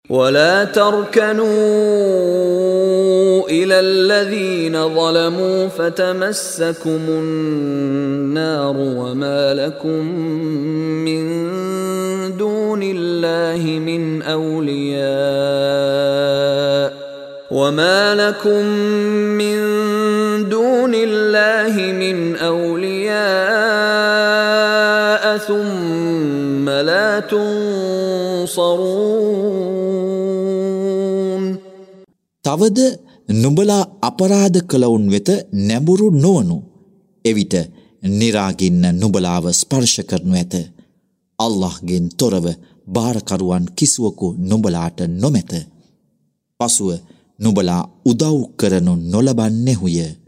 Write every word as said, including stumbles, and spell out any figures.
ولا تركنوا إلى الذين ظلموا فتمسكم النار وما لكم من دون الله من أولياء وما لكم من دون الله من أولياء ثم لا تنصرون. තවද නුඹලා අපරාධ කළවුන් වෙත නැඹුරු නොවනු. එවිට නිරාගින්න නුඹලාව ස්පර්ශ කරනු ඇත. අල්ලාහ්ගෙන් තොරව බාරකරුවන් කිසිවකු නුඹලාට නොමැත. පසුව නුඹලා උදව් කරනු නොලබන්නේහුය.